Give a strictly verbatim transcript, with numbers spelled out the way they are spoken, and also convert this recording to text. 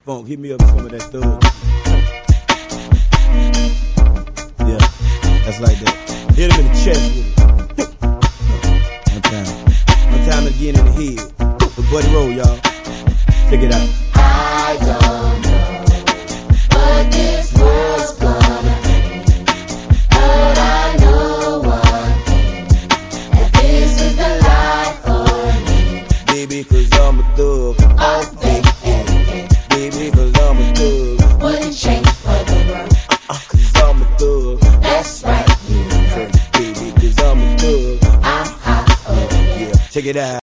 Funk, hit me up with some of that thug. Yeah, that's like that. Hit him in the chest with it. One time. One time again in the head. With Buddy Roll, y'all. Check it out. I don't know what this world's gonna bring, but I know one thing, that this is the life for me. Baby, cause I'm a thug. All day, every day, Baby, cause I'm a thug. wouldn't change for the world. Uh, cause I'm a thug. That's right, you heard. Baby, cause I'm a thug. I'm hot over here. Yeah, check it out.